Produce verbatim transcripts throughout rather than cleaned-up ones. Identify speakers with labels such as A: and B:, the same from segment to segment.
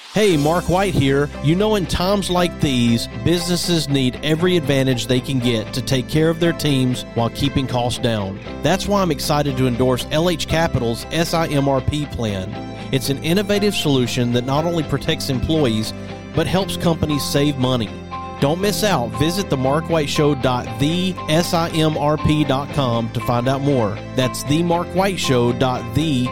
A: Hey, Mark White here. You know, in times like these, businesses need every advantage they can get to take care of their teams while keeping costs down. That's why I'm excited to endorse L H Capital's S I M R P plan. It's an innovative solution that not only protects employees, but helps companies save money. Don't miss out. Visit the mark white show dot the simrp dot com to find out more. That's the mark white show dot the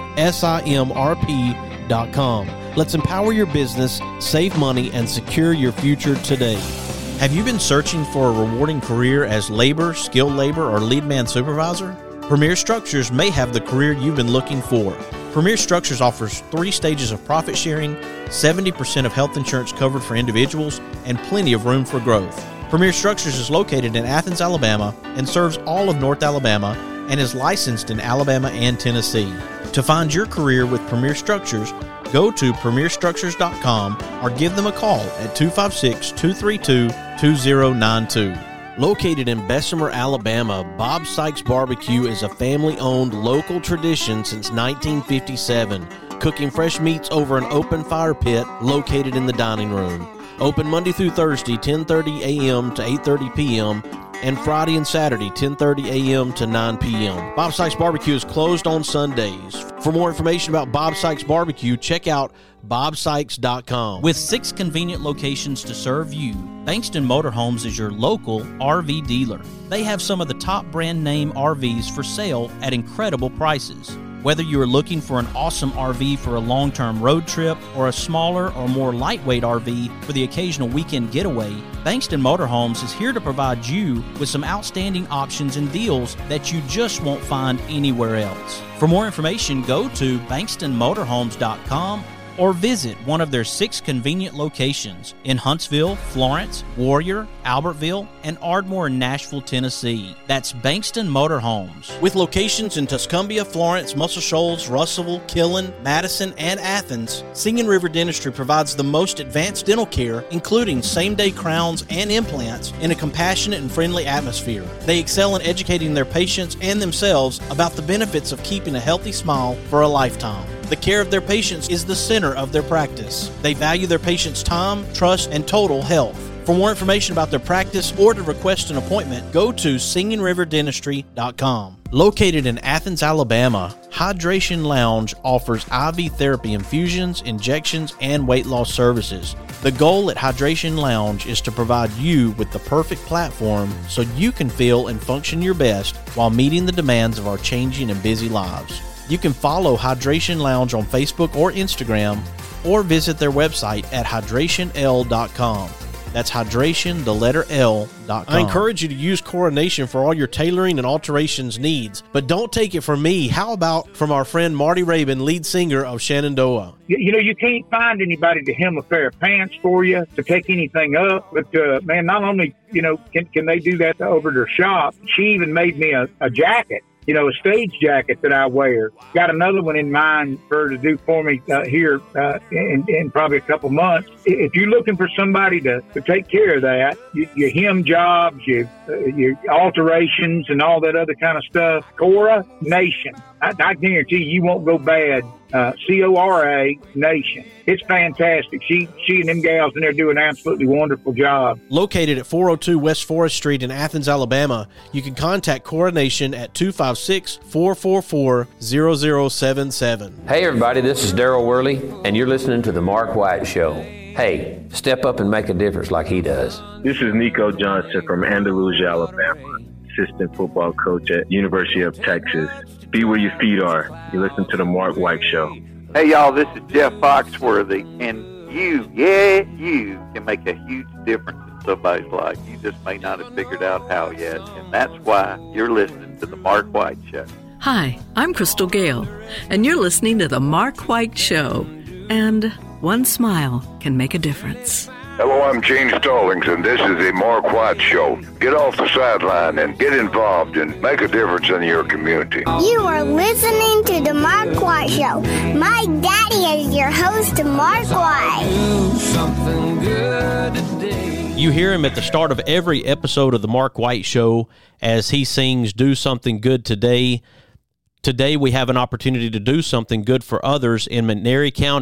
A: simrp dot com. Let's empower your business, save money, and secure your future today.
B: Have you been searching for a rewarding career as labor, skilled labor, or lead man supervisor? Premier Structures may have the career you've been looking for. Premier Structures offers three stages of profit sharing, seventy percent of health insurance covered for individuals, and plenty of room for growth. Premier Structures is located in Athens, Alabama, and serves all of North Alabama, and is licensed in Alabama and Tennessee. To find your career with Premier Structures, go to premier structures dot com or give them a call at two five six, two three two, two zero nine two.
A: Located in Bessemer, Alabama, Bob Sykes Barbecue is a family-owned local tradition since nineteen fifty-seven, cooking fresh meats over an open fire pit located in the dining room. Open Monday through Thursday, ten thirty a.m. to eight thirty p.m., and Friday and Saturday, ten thirty a.m. to nine p.m. Bob Sykes Barbecue is closed on Sundays. For more information about Bob Sykes Barbecue, check out bob sykes dot com.
C: With six convenient locations to serve you, Bankston Motorhomes is your local R V dealer. They have some of the top brand name R Vs for sale at incredible prices. Whether you are looking for an awesome R V for a long-term road trip or a smaller or more lightweight R V for the occasional weekend getaway, Bankston Motorhomes is here to provide you with some outstanding options and deals that you just won't find anywhere else. For more information, go to bankston motorhomes dot com or visit one of their six convenient locations in Huntsville, Florence, Warrior, Albertville, and Ardmore in Nashville, Tennessee. That's Bankston Motorhomes.
A: With locations in Tuscumbia, Florence, Muscle Shoals, Russellville, Killen, Madison, and Athens, Singing River Dentistry provides the most advanced dental care, including same-day crowns and implants, in a compassionate and friendly atmosphere. They excel in educating their patients and themselves about the benefits of keeping a healthy smile for a lifetime. The care of their patients is the center of their practice. They value their patients' time, trust, and total health. For more information about their practice or to request an appointment, go to singing river dentistry dot com. Located in Athens, Alabama, Hydration Lounge offers I V therapy infusions, injections, and weight loss services. The goal at Hydration Lounge is to provide you with the perfect platform so you can feel and function your best while meeting the demands of our changing and busy lives. You can follow Hydration Lounge on Facebook or Instagram, or visit their website at hydration l dot com. That's hydration, the letter L, dot com. I encourage you to use Coronation for all your tailoring and alterations needs, but don't take it from me. How about from our friend Marty Rabin, lead singer of Shenandoah?
D: You, you know, you can't find anybody to hem a pair of pants for you, to take anything up, but, uh, man, not only, you know, can, can they do that over their shop, she even made me a, a jacket. You know, a stage jacket that I wear. Got another one in mind for her to do for me uh, here uh, in, in probably a couple months. If you're looking for somebody to, to take care of that, you, your hem jobs, your, uh, your alterations, and all that other kind of stuff, Coronation. I, I guarantee you, you won't go bad. Uh, C O R A Nation. It's fantastic. She she and them gals in there do an absolutely wonderful job.
A: Located at four oh two West Forest Street in Athens, Alabama, you can contact Coronation at two five six, four four four, zero zero seven seven.
E: Hey everybody, this is Daryl Worley, and you're listening to The Mark White Show. Hey, step up and make a difference like he does.
F: This is Nico Johnson from Andalusia, Alabama, assistant football coach at University of Texas. Be where your feet are. You listen to The Mark White Show.
G: Hey, y'all, this is Jeff Foxworthy, and you, yeah, you can make a huge difference in somebody's life. You just may not have figured out how yet, and that's why you're listening to The Mark White Show.
H: Hi, I'm Crystal Gale, and you're listening to The Mark White Show. And one smile can make a difference.
I: Hello, I'm Gene Stallings, and this is the Mark White Show. Get off the sideline and get involved and make a difference in your community.
J: You are listening to the Mark White Show. My daddy is your host, Mark White.
A: Something good today. You hear him at the start of every episode of the Mark White Show as he sings "Do Something Good Today." Today we have an opportunity to do something good for others in McNairy County.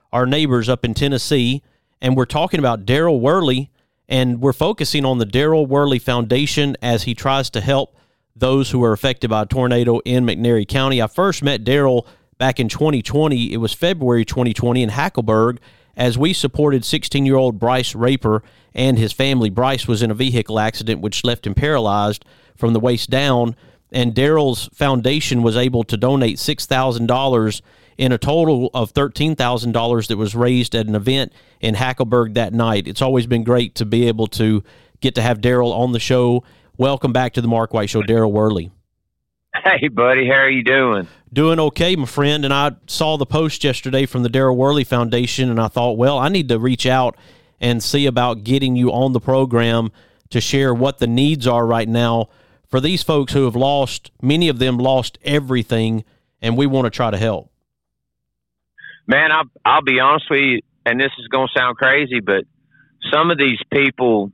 B: our neighbors up in Tennessee, and we're talking about Daryl Worley, and we're focusing on the Daryl Worley Foundation as he tries to help those who are affected by a tornado in McNairy County. I first met Daryl back in twenty twenty. It was February twenty twenty in Hackleburg, as we supported sixteen-year-old Bryce Raper and his family. Bryce was in a vehicle accident which left him paralyzed from the waist down, and Daryl's foundation was able to donate six thousand dollars in a total of thirteen thousand dollars that was raised at an event in Hackleburg that night. It's always been great to be able to get to have Daryl on the show. Welcome back to the Mark White Show, Daryl Worley.
K: Hey, buddy. How are you doing?
B: Doing okay, my friend. And I saw the post yesterday from the Daryl Worley Foundation, and I thought, well, I need to reach out and see about getting you on the program to share what the needs are right now for these folks who have lost, many of them lost everything, and we want to try to help.
K: Man, I'll, I'll be honest with you, and this is going to sound crazy, but some of these people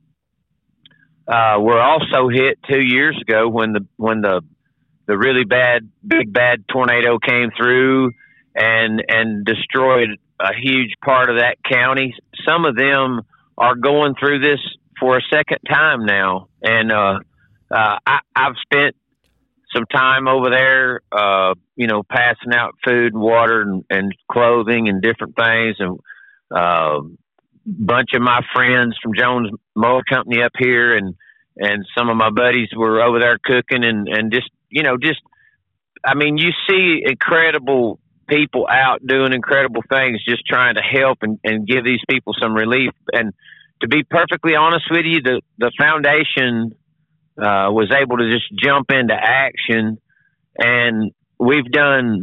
K: uh, were also hit two years ago when the when the the really bad, big bad tornado came through and and destroyed a huge part of that county. Some of them are going through this for a second time now, and uh, uh, I, I've spent some time over there, uh, you know, passing out food and water and, and clothing and different things. And a uh, bunch of my friends from Jones Mower Company up here and, and some of my buddies were over there cooking and, and just, you know, just, I mean, you see incredible people out doing incredible things, just trying to help and, and give these people some relief. And to be perfectly honest with you, the, the foundation Uh, was able to just jump into action, and we've done,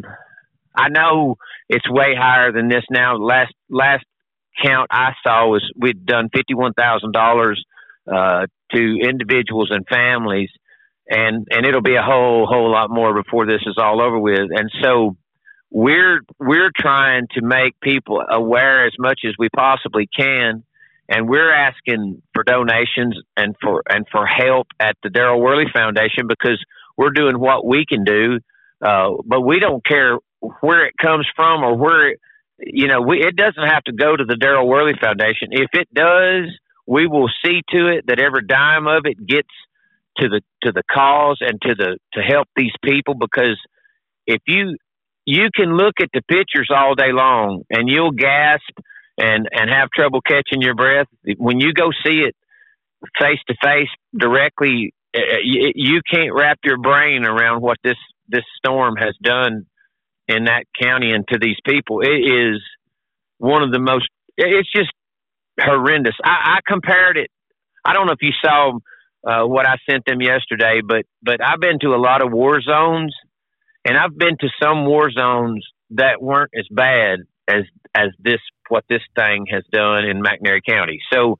K: I know it's way higher than this now. Last, last count I saw was we'd done fifty-one thousand dollars uh, to individuals and families, and, and it'll be a whole, whole lot more before this is all over with. And so we're, we're trying to make people aware as much as we possibly can. And we're asking for donations and for and for help at the Daryl Worley Foundation, because we're doing what we can do, uh, but we don't care where it comes from or where it, you know, we, it doesn't have to go to the Daryl Worley Foundation. If it does, we will see to it that every dime of it gets to the to the cause and to the to help these people. Because if you you can look at the pictures all day long and you'll gasp and, and have trouble catching your breath. When you go see it face to face directly, you, you can't wrap your brain around what this, this storm has done in that county and to these people. It is one of the most, it's just horrendous. I, I compared it. I don't know if you saw uh, what I sent them yesterday, but, but I've been to a lot of war zones, and I've been to some war zones that weren't as bad as, as this, what this thing has done in McNairy County. So,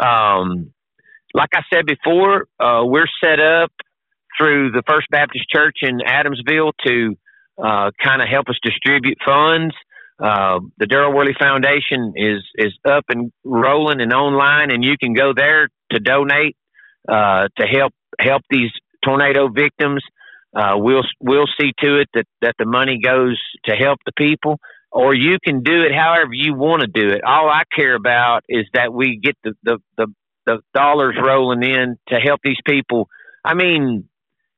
K: um, like I said before, uh, we're set up through the First Baptist Church in Adamsville to, uh, kind of help us distribute funds. Uh, the Daryl Worley Foundation is, is up and rolling and online, and you can go there to donate, uh, to help, help these tornado victims. Uh, we'll, we'll see to it that, that the money goes to help the people. Or you can do it however you want to do it. All I care about is that we get the, the, the, the dollars rolling in to help these people. I mean,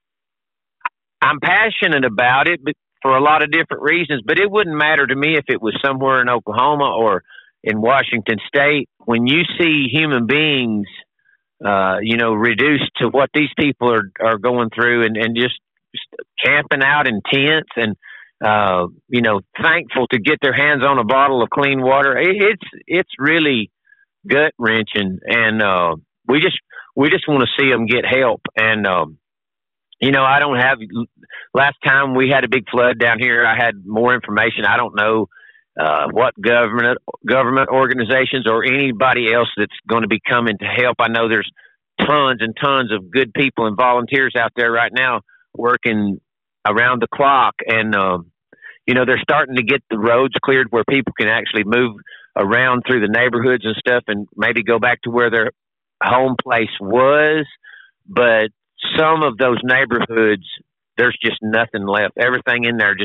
K: I'm passionate about it, but for a lot of different reasons, but it wouldn't matter to me if it was somewhere in Oklahoma or in Washington State. When you see human beings, uh, you know, reduced to what these people are, are going through and, and just, just camping out in tents and, uh, you know, thankful to get their hands on a bottle of clean water. It, it's, it's really gut wrenching. And, uh, we just, we just want to see them get help. And, um, you know, I don't have, last time we had a big flood down here, I had more information. I don't know, uh, what government, government organizations or anybody else that's going to be coming to help. I know there's tons and tons of good people and volunteers out there right now working around the clock. And, um, you know, they're starting to get the roads cleared where people can actually move around through the neighborhoods and stuff and maybe go back to where their home place was. But some of those neighborhoods, there's just nothing left. Everything in there just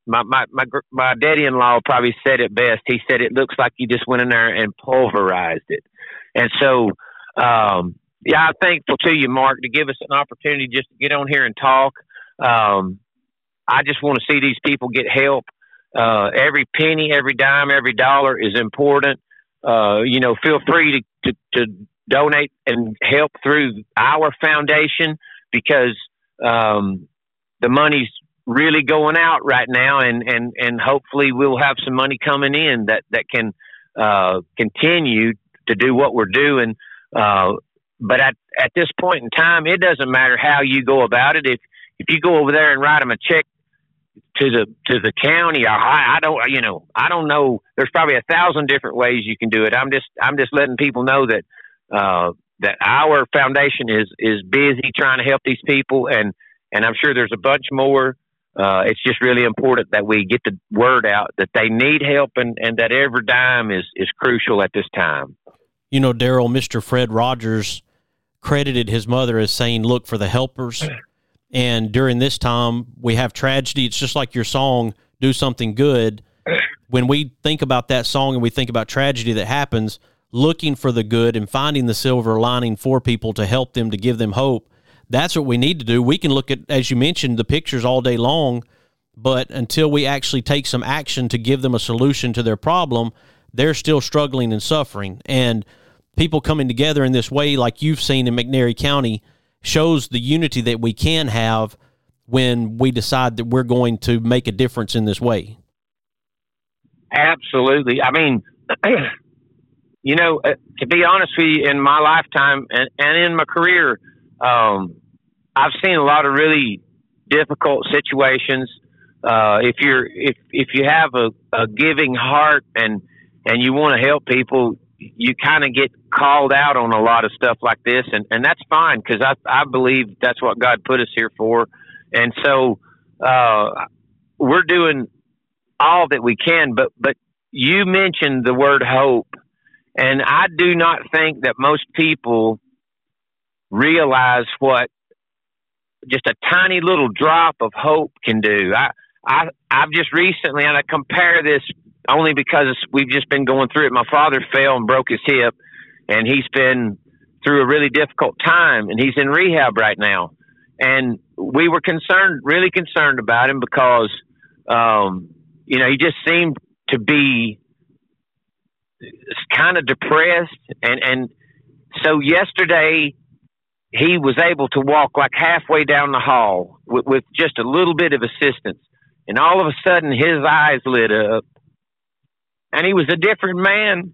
K: my, my, my, my daddy-in-law probably said it best. He said, it looks like you just went in there and pulverized it. And so, um, yeah, I'm thankful to you, Mark, to give us an opportunity just to get on here and talk. Um, I just want to see these people get help. Uh, every penny, every dime, every dollar is important. Uh, you know, feel free to, to, to donate and help through our foundation, because um, the money's really going out right now, and, and, and hopefully we'll have some money coming in that, that can uh, continue to do what we're doing. Uh, but at, at this point in time, it doesn't matter how you go about it. If if you go over there and write them a check to the to the county, or I, I don't, you know, I don't know. There's probably a thousand different ways you can do it. I'm just I'm just letting people know that uh, that our foundation is is busy trying to help these people, and and I'm sure there's a bunch more. Uh, it's just really important that we get the word out that they need help, and, and that every dime is, is crucial at this time.
B: You know, Daryl, Mister Fred Rogers credited his mother as saying, look for the helpers. And during this time, we have tragedy. It's just like your song, Do Something Good. When we think about that song and we think about tragedy that happens, looking for the good and finding the silver lining for people to help them, to give them hope, that's what we need to do. We can look at, as you mentioned, the pictures all day long, but until we actually take some action to give them a solution to their problem, they're still struggling and suffering. And people coming together in this way, like you've seen in McNairy County, shows the unity that we can have when we decide that we're going to make a difference in this way.
K: Absolutely. I mean, you know, to be honest with you, in my lifetime and, and in my career, Um, I've seen a lot of really difficult situations. Uh, if you're, if, if you have a, a giving heart and, and you want to help people, you kind of get called out on a lot of stuff like this. And, and that's fine, because I, I believe that's what God put us here for. And so, uh, we're doing all that we can, but, but you mentioned the word hope, and I do not think that most people realize what just a tiny little drop of hope can do. I, I, I've just recently, and I compare this only because we've just been going through it. My father fell and broke his hip, and he's been through a really difficult time, and he's in rehab right now. And we were concerned, really concerned about him, because, um, you know, he just seemed to be kind of depressed. And, and so yesterday, he was able to walk like halfway down the hall with, with just a little bit of assistance. And all of a sudden his eyes lit up, and he was a different man,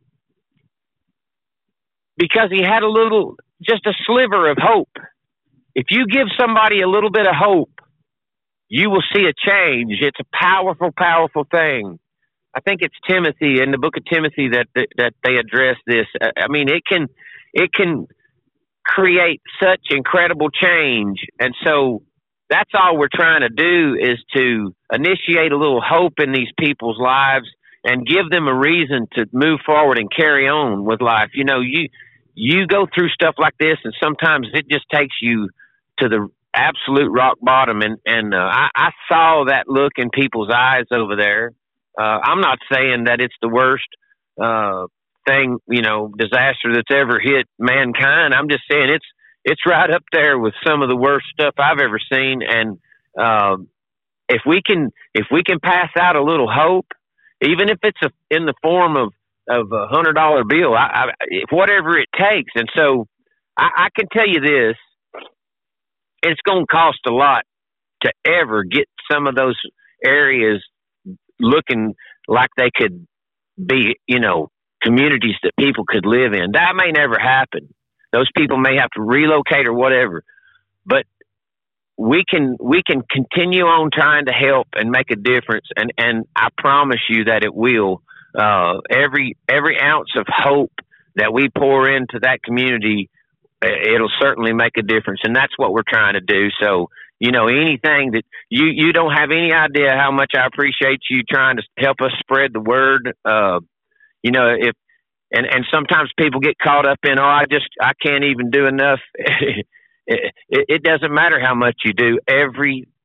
K: because he had a little, just a sliver of hope. If you give somebody a little bit of hope, you will see a change. It's a powerful, powerful thing. I think it's Timothy, in the book of Timothy, that, that, that they address this. I mean, it can, it can, create such incredible change. And so that's all we're trying to do, is to initiate a little hope in these people's lives and give them a reason to move forward and carry on with life. You know, you, you go through stuff like this, and sometimes it just takes you to the absolute rock bottom. And, and, uh, I, I saw that look in people's eyes over there. Uh, I'm not saying that it's the worst, uh, thing, you know, disaster that's ever hit mankind. I'm just saying it's, it's right up there with some of the worst stuff I've ever seen. And, um, if we can, if we can pass out a little hope, even if it's a, in the form of, of a hundred dollar bill, I, I, whatever it takes. And so I, I can tell you this, it's going to cost a lot to ever get some of those areas looking like they could be, you know, communities that people could live in. That may never happen. Those people may have to relocate or whatever, but we can, we can continue on trying to help and make a difference. And, and I promise you that it will. Uh, every, every ounce of hope that we pour into that community, it'll certainly make a difference. And that's what we're trying to do. So, you know, anything that you, you don't have any idea how much I appreciate you trying to help us spread the word. Uh, You know, if, and, and sometimes people get caught up in, oh, I just, I can't even do enough. it, it doesn't matter how much you do. Every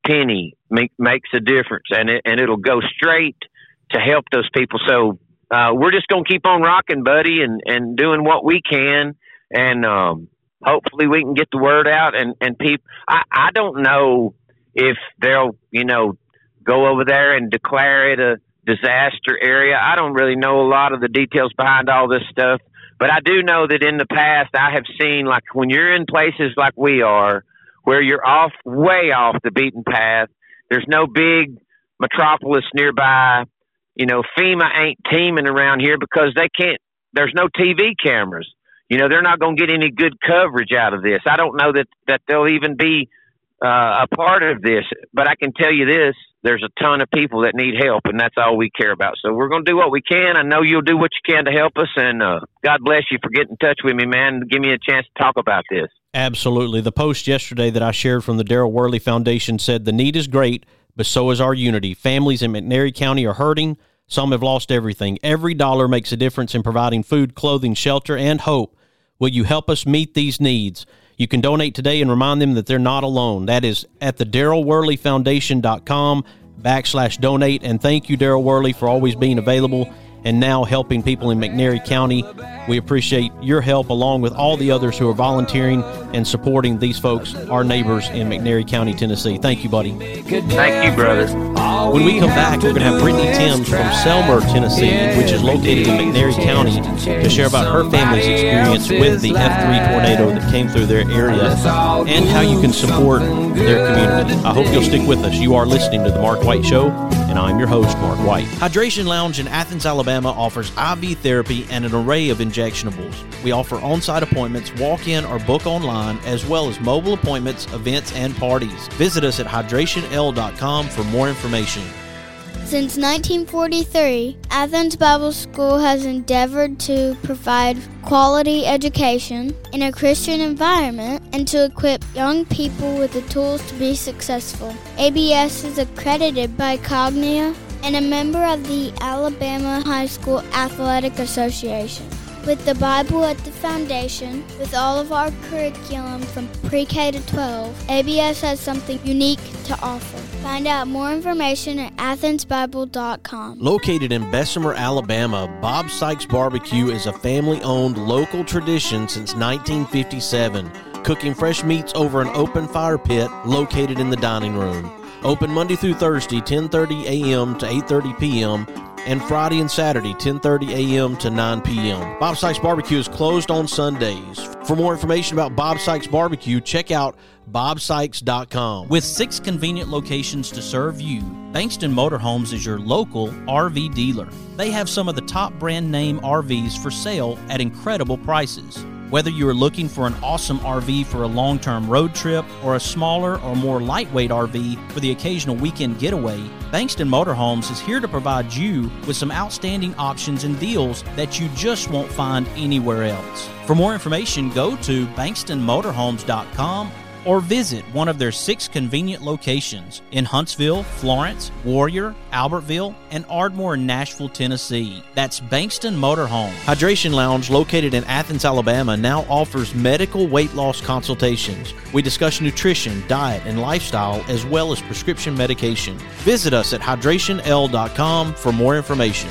K: penny make, makes a difference, and it, and it'll go straight to help those people. So uh, we're just going to keep on rocking, buddy, and, and doing what we can, and um, hopefully we can get the word out. And, and people, I, I don't know if they'll, you know, go over there and declare it a disaster area. I don't really know a lot of the details behind all this stuff, but I do know that in the past I have seen, like, when you're in places like we are, where you're off, way off the beaten path, there's no big metropolis nearby, you know, FEMA ain't teaming around here because they can't, there's no T V cameras. You know, they're not going to get any good coverage out of this. I don't know that, that they'll even be uh, a part of this, but I can tell you this, there's a ton of people that need help, and that's all we care about. So we're going to do what we can. I know you'll do what you can to help us, and uh, God bless you for getting in touch with me, man. Give me a chance to talk about this.
B: Absolutely. The post yesterday that I shared from the Darrell Worley Foundation said, the need is great, but so is our unity. Families in McNairy County are hurting. Some have lost everything. Every dollar makes a difference in providing food, clothing, shelter, and hope. Will you help us meet these needs? You can donate today and remind them that they're not alone. That is at the Darrell Worley Foundation dot com backslash donate. And thank you, Darrell Worley, for always being available and now helping people in McNairy County. We appreciate your help, along with all the others who are volunteering and supporting these folks, our neighbors in McNairy County, Tennessee. Thank you, buddy.
K: Thank you, brother.
B: When we come back, we're going to have Brittany Timms from Selmer, Tennessee, which is located in McNairy County, to share about her family's experience with the F three tornado that came through their area and how you can support their community. I hope you'll stick with us. You are listening to The Mark White Show, and I'm your host, Mark White.
A: Hydration Lounge in Athens, Alabama offers I V therapy and an array of injectables. We offer on-site appointments, walk-in or book online, as well as mobile appointments, events, and parties. Visit us at hydration l dot com for more information.
J: Since nineteen forty-three, Athens Bible School has endeavored to provide quality education in a Christian environment and to equip young people with the tools to be successful. A B S is accredited by Cognia and a member of the Alabama High School Athletic Association. With the Bible at the foundation, with all of our curriculum from pre-K to twelve, A B S has something unique to offer. Find out more information at athens bible dot com.
A: Located in Bessemer, Alabama, Bob Sykes Barbecue is a family-owned local tradition since nineteen fifty-seven, cooking fresh meats over an open fire pit located in the dining room. Open Monday through Thursday, ten thirty a.m. to eight thirty p.m., and Friday and Saturday, ten thirty a.m. to nine p.m. Bob Sykes Barbecue is closed on Sundays. For more information about Bob Sykes Barbecue, check out bob sykes dot com.
C: With six convenient locations to serve you, Bankston Motorhomes is your local R V dealer. They have some of the top brand name R Vs for sale at incredible prices. Whether you are looking for an awesome R V for a long-term road trip or a smaller or more lightweight R V for the occasional weekend getaway, Bankston Motorhomes is here to provide you with some outstanding options and deals that you just won't find anywhere else. For more information, go to bankston motorhomes dot com or visit one of their six convenient locations in Huntsville, Florence, Warrior, Albertville, and Ardmore in Nashville, Tennessee. That's Bankston Motorhome.
A: Hydration Lounge, located in Athens, Alabama, now offers medical weight loss consultations. We discuss nutrition, diet, and lifestyle, as well as prescription medication. Visit us at hydration l dot com for more information.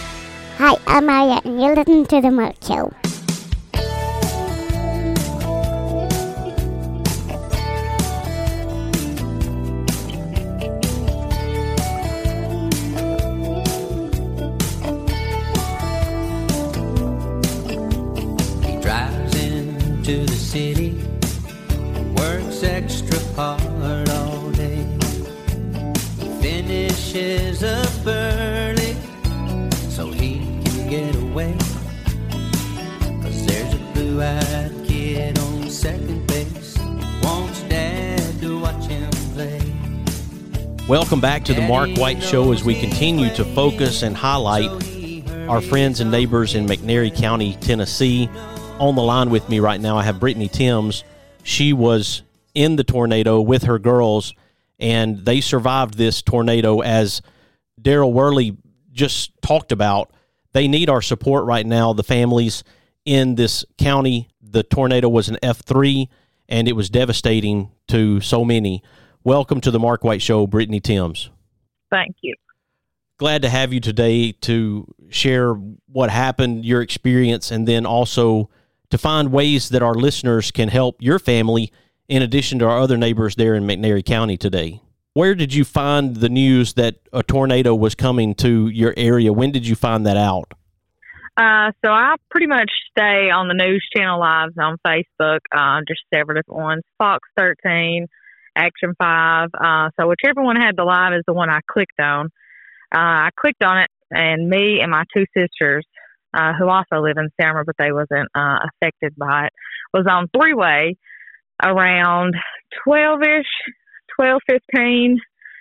J: Hi, I'm Maya, and you're listening to The Mark Show.
L: To the city, works extra hard all day, finishes up early so he can get away, 'cause there's a blue-eyed kid on second base, wants dad to watch him play.
B: Welcome back to the Mark White Show as we continue to focus and highlight our friends and neighbors in McNairy County, Tennessee. On the line with me right now, I have Brittany Timms. She was in the tornado with her girls, and they survived this tornado. As Darrell Worley just talked about, they need our support right now, the families in this county. The tornado was an F three, and it was devastating to so many. Welcome to the Mark White Show, Brittany Timms.
M: Thank you.
B: Glad to have you today to share what happened, your experience, and then also to find ways that our listeners can help your family in addition to our other neighbors there in McNairy County today. Where did you find the news that a tornado was coming to your area? When did you find that out?
M: Uh, so I pretty much stay on the news channel lives on Facebook, uh, just several different ones, Fox thirteen, Action five. Uh, so whichever one had the live is the one I clicked on. Uh, I clicked on it, and me and my two sisters, uh, who also live in Selma, but they wasn't uh, affected by it, was on three-way around twelve-ish, twelve fifteen,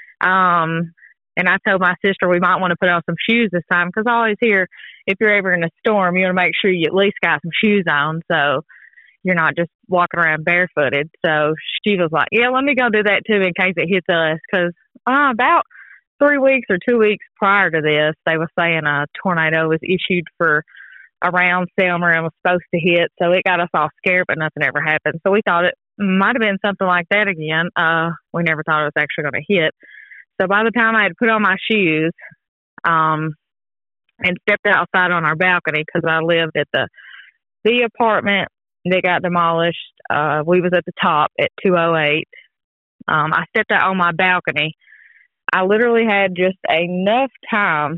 M: um, and I told my sister we might want to put on some shoes this time, because I always hear if you're ever in a storm, you want to make sure you at least got some shoes on, so you're not just walking around barefooted. So she was like, yeah, let me go do that too in case it hits us, because uh, about three weeks or two weeks prior to this, they were saying a tornado was issued for around Selma and was supposed to hit, so it got us all scared, but nothing ever happened. So we thought it might have been something like that again. Uh, we never thought it was actually going to hit. So by the time I had put on my shoes um, and stepped outside on our balcony, because I lived at the the apartment that got demolished, uh, we was at the top at two oh eight. Um, I stepped out on my balcony. I literally had just enough time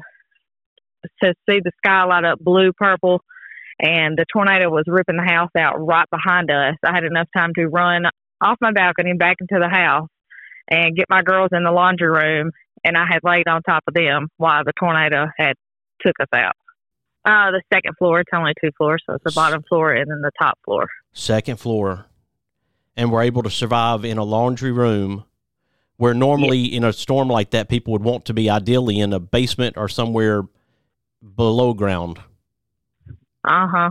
M: to see the sky light up blue, purple, and the tornado was ripping the house out right behind us. I had enough time to run off my balcony back into the house and get my girls in the laundry room, and I had laid on top of them while the tornado had took us out. Uh, the second floor, it's only two floors, so it's the bottom floor and then the top floor.
B: Second floor. And we're able to survive in a laundry room where normally yeah. in a storm like that, people would want to be ideally in a basement or somewhere below ground.
M: Uh-huh.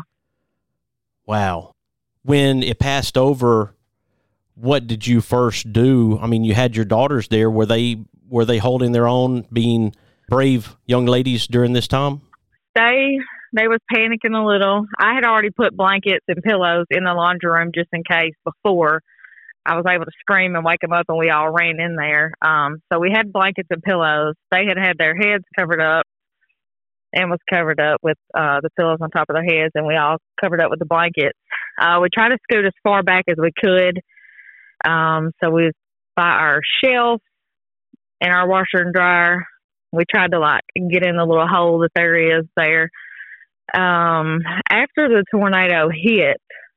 B: Wow. When it passed over, what did you first do? I mean, you had your daughters there. Were they were they holding their own, being brave young ladies during this time?
M: They they was panicking a little. I had already put blankets and pillows in the laundry room just in case before I was able to scream and wake them up, and we all ran in there. Um, so we had blankets and pillows. They had had their heads covered up and was covered up with uh, the pillows on top of their heads, and we all covered up with the blankets. Uh, we tried to scoot as far back as we could. Um, so we was by our shelf and our washer and dryer. We tried to like get in the little hole that there is there. Um, after the tornado hit,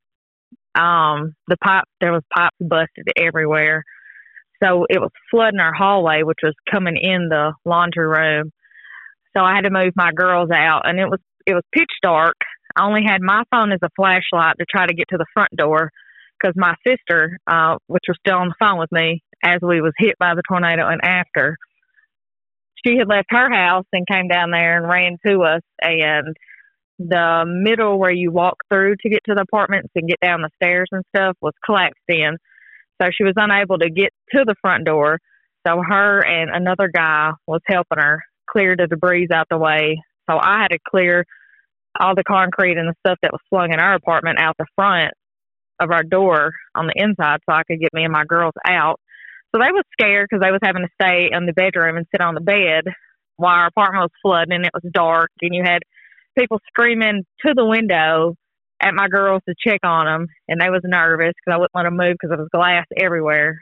M: um, the pipe, there was pipes busted everywhere. So it was flooding our hallway, which was coming in the laundry room. So I had to move my girls out, and it was, it was pitch dark. I only had my phone as a flashlight to try to get to the front door, because my sister, uh, which was still on the phone with me as we was hit by the tornado and after, she had left her house and came down there and ran to us, and the middle where you walk through to get to the apartments and get down the stairs and stuff was collapsed in. So she was unable to get to the front door. So her and another guy was helping her clear the debris out the way. So I had to clear all the concrete and the stuff that was slung in our apartment out the front of our door on the inside so I could get me and my girls out. So they was scared because they was having to stay in the bedroom and sit on the bed while our apartment was flooding and it was dark, and you had people screaming to the window at my girls to check on them, and they was nervous because I wouldn't let them move because there was glass everywhere.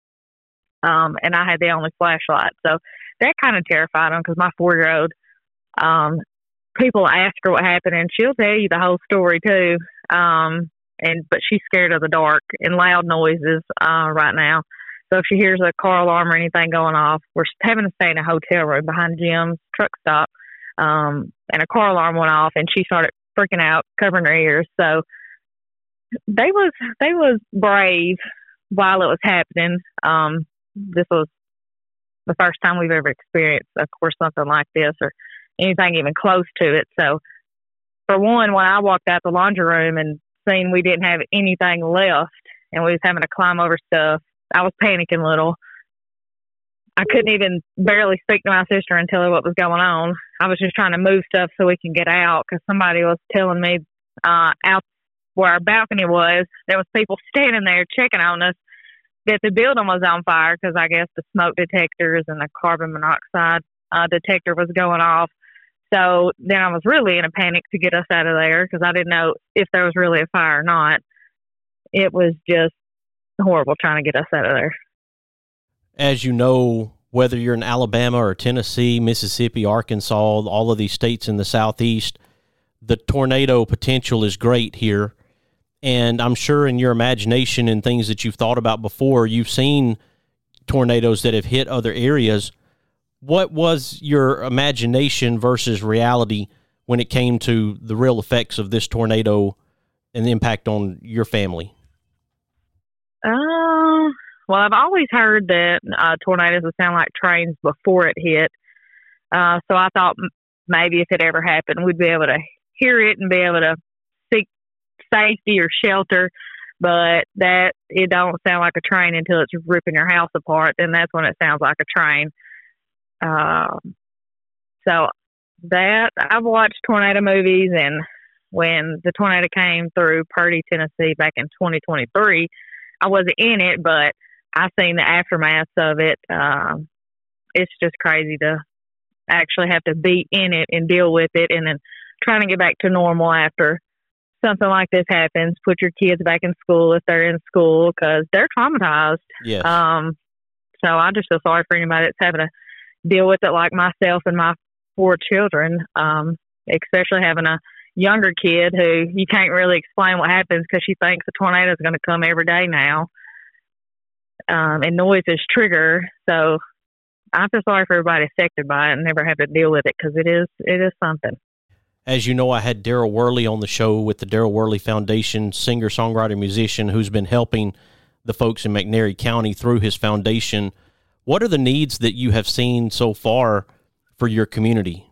M: Um, and I had the only flashlight. So that kind of terrified them because my four-year-old, um, people ask her what happened, and she'll tell you the whole story too. Um, and but she's scared of the dark and loud noises uh, right now. So if she hears a car alarm or anything going off, we're having to stay in a hotel room behind Jim's truck stop. Um, and a car alarm went off, and she started freaking out, covering her ears. So they was they was brave while it was happening. Um, this was the first time we've ever experienced, of course, something like this or anything even close to it. So for one, when I walked out the laundry room and seen we didn't have anything left and we was having to climb over stuff, I was panicking a little. I couldn't even barely speak to my sister and tell her what was going on. I was just trying to move stuff so we can get out because somebody was telling me uh, out where our balcony was, there was people standing there checking on us that the building was on fire because I guess the smoke detectors and the carbon monoxide uh, detector was going off. So then I was really in a panic to get us out of there because I didn't know if there was really a fire or not. It was just horrible trying to get us out of there.
B: As you know, whether you're in Alabama or Tennessee, Mississippi, Arkansas, all of these states in the Southeast, the tornado potential is great here. And I'm sure in your imagination and things that you've thought about before, you've seen tornadoes that have hit other areas. What was your imagination versus reality when it came to the real effects of this tornado and the impact on your family?
M: Uh, well, I've always heard that uh, tornadoes would sound like trains before it hit. Uh, so I thought maybe if it ever happened, we'd be able to hear it and be able to seek safety or shelter. But that it don't sound like a train until it's ripping your house apart, and that's when it sounds like a train. Um, so that I've watched tornado movies, and when the tornado came through Purdy, Tennessee back in twenty twenty-three, I wasn't in it, but I seen the aftermath of it. Um, it's just crazy to actually have to be in it and deal with it, and then trying to get back to normal after something like this happens. Put your kids back in school if they're in school because they're traumatized.
B: Yes.
M: Um, so I just feel sorry for anybody that's having to deal with it like myself and my four children, um, especially having a younger kid who you can't really explain what happens because she thinks a tornado is going to come every day now. Um, and noise is trigger. So I feel sorry for everybody affected by it and never have to deal with it because it is, it is something.
B: As you know, I had Daryl Worley on the show with the Daryl Worley Foundation, singer, songwriter, musician, who's been helping the folks in McNairy County through his foundation. What are the needs that you have seen so far for your community?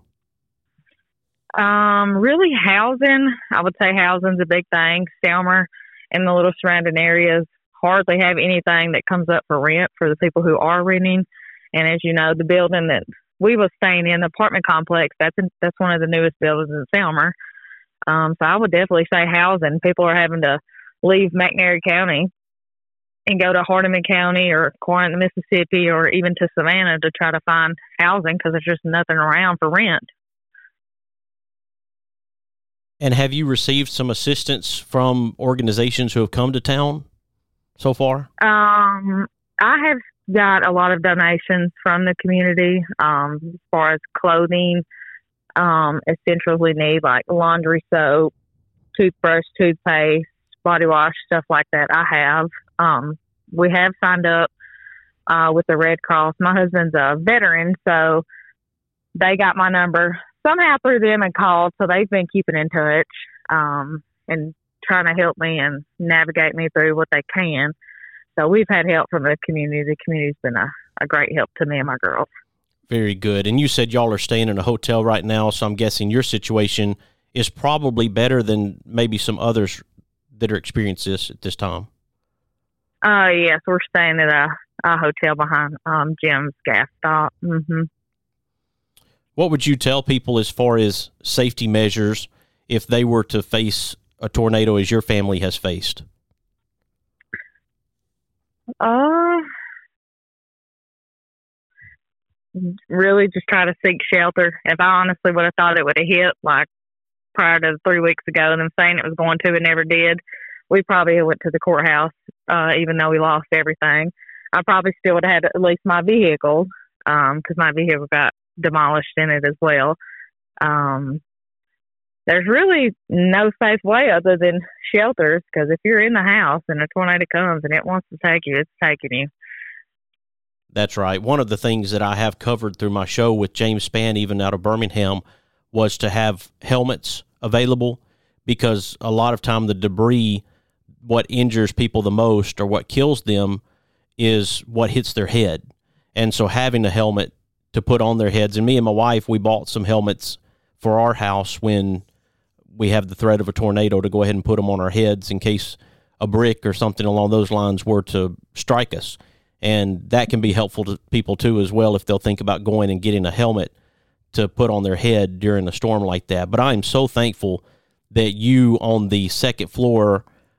M: Um, really housing. I would say housing's a big thing. Selmer and the little surrounding areas hardly have anything that comes up for rent for the people who are renting. And as you know, the building that we was staying in, the apartment complex, that's in, that's one of the newest buildings in Selmer. Um, so I would definitely say housing. People are having to leave McNairy County and go to Hardeman County or Corinth, Mississippi, or even to Savannah to try to find housing because there's just nothing around for rent.
B: And have you received some assistance from organizations who have come to town so far?
M: Um, I have got a lot of donations from the community um, as far as clothing, um, essentials we need like laundry soap, toothbrush, toothpaste, body wash, stuff like that. I have. Um, we have signed up uh, with the Red Cross. My husband's a veteran, so they got my number somehow through them and called, so they've been keeping in touch um, and trying to help me and navigate me through what they can. So we've had help from the community. The community's been a, a great help to me and my girls.
B: Very good. And you said y'all are staying in a hotel right now, so I'm guessing your situation is probably better than maybe some others that are experiencing this at this time.
M: Uh, yes, we're staying at a, a hotel behind um, Jim's gas stop. Mm-hmm.
B: What would you tell people as far as safety measures if they were to face a tornado as your family has faced?
M: Uh, really just try to seek shelter. If I honestly would have thought it would have hit like prior to three weeks ago and them saying it was going to, it never did, we probably went to the courthouse, uh, even though we lost everything. I probably still would have had at least my vehicle, um, because my vehicle got demolished in it as well. Um, there's really no safe way other than shelters, because if you're in the house and a tornado comes and it wants to take you, it's taking you.
B: That's right. One of the things that I have covered through my show with James Spann, even out of Birmingham, was to have helmets available, because a lot of time the debris, what injures people the most or what kills them, is what hits their head. And so having a helmet to put on their heads, and me and my wife, we bought some helmets for our house when we have the threat of a tornado, to go ahead and put them on our heads in case a brick or something along those lines were to strike us. And that can be helpful to people too as well, if they'll think about going and getting a helmet to put on their head during a storm like that. But I am so thankful that you on the second floor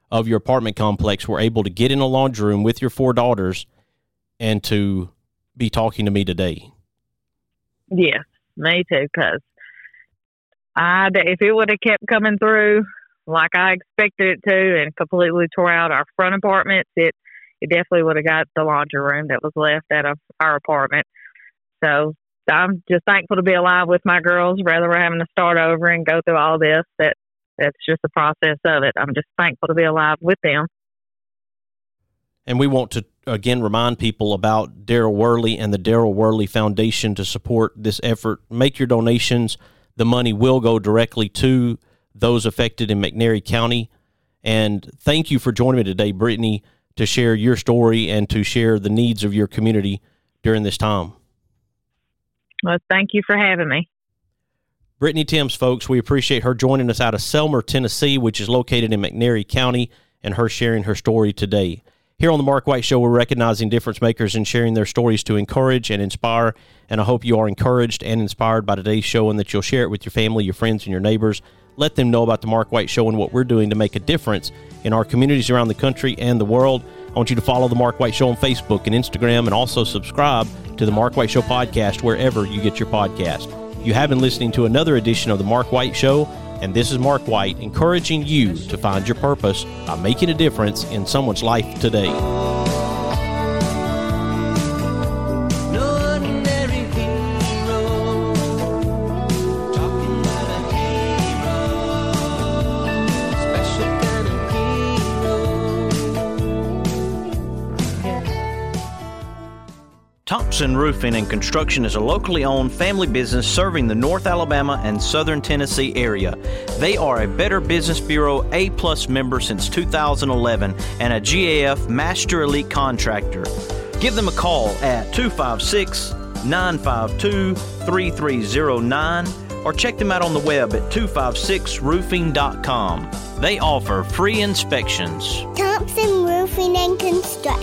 B: of your apartment complex were able to get in a laundry room with your four daughters and to be talking to me today.
M: Yes, me too, because I, if it would have kept coming through like I expected it to and completely tore out our front apartments, it, it definitely would have got the laundry room that was left out of our apartment. So I'm just thankful to be alive with my girls, rather than having to start over and go through all this. That That's just the process of it. I'm just thankful to be alive with them.
B: And we want to, again, remind people about Daryl Worley and the Daryl Worley Foundation to support this effort. Make your donations. The money will go directly to those affected in McNairy County. And thank you for joining me today, Brittany, to share your story and to share the needs of your community during this time.
M: Well, thank you for having me.
B: Brittany Timms, folks, we appreciate her joining us out of Selmer, Tennessee, which is located in McNairy County, and her sharing her story today. Here on the Mark White Show, we're recognizing difference makers and sharing their stories to encourage and inspire, and I hope you are encouraged and inspired by today's show and that you'll share it with your family, your friends, and your neighbors. Let them know about the Mark White Show and what we're doing to make a difference in our communities around the country and the world. I want you to follow the Mark White Show on Facebook and Instagram, and also subscribe to the Mark White Show podcast wherever you get your podcast. You have been listening to another edition of the Mark White Show, and this is Mark White encouraging you to find your purpose by making a difference in someone's life today.
A: Thompson Roofing and Construction is a locally owned family business serving the North Alabama and Southern Tennessee area. They are a Better Business Bureau A-plus member since two thousand eleven and a G A F Master Elite Contractor. Give them a call at two five six, nine five two, three three zero nine or check them out on the web at two five six roofing dot com. They offer free inspections.
J: Thompson Roofing and Construction.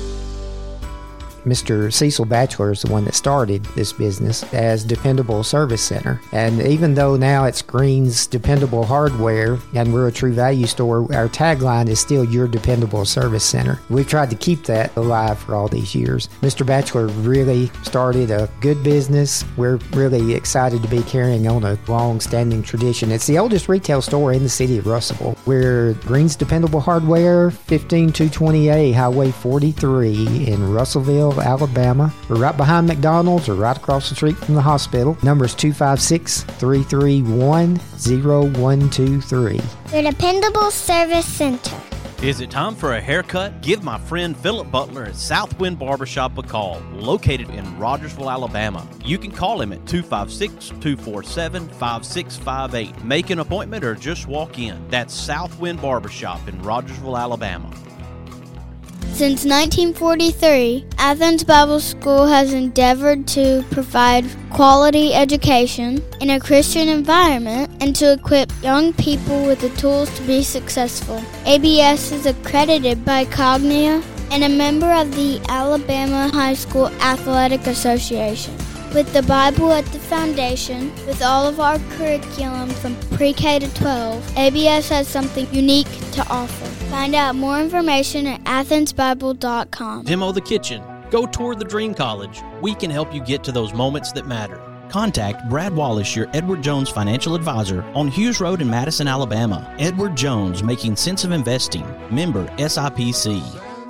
N: Mister Cecil Batchelor is the one that started this business as Dependable Service Center. And even though now it's Green's Dependable Hardware and we're a True Value store, our tagline is still Your Dependable Service Center. We've tried to keep that alive for all these years. Mister Batchelor really started a good business. We're really excited to be carrying on a long-standing tradition. It's the oldest retail store in the city of Russellville. We're Green's Dependable Hardware, fifteen two twenty-eight Highway forty-three in Russellville, Alabama. We're right behind McDonald's or right across the street from the hospital. Number is two five six, three three one, zero one two three.
J: Your Dependable Service Center.
A: Is it time for a haircut? Give my friend Philip Butler at Southwind Barbershop a call, located in Rogersville, Alabama. You can call him at two five six, two four seven, five six five eight. Make an appointment or just walk in. That's Southwind Barbershop in Rogersville, Alabama.
J: Since nineteen forty-three, Athens Bible School has endeavored to provide quality education in a Christian environment and to equip young people with the tools to be successful. A B S is accredited by Cognia and a member of the Alabama High School Athletic Association. With the Bible at the foundation, with all of our curriculum from pre-K to twelve, A B S has something unique to offer. Find out more information at athens bible dot com.
A: Demo the kitchen. Go tour the Dream College. We can help you get to those moments that matter. Contact Brad Wallace, your Edward Jones financial advisor, on Hughes Road in Madison, Alabama. Edward Jones, making sense of investing. Member S I P C.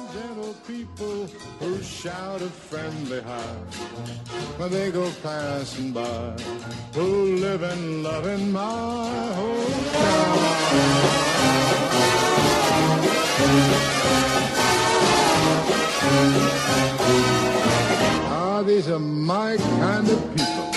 O: Shout a friendly hi when they go passing by, who live and love in my hometown. Ah, these are my kind of people.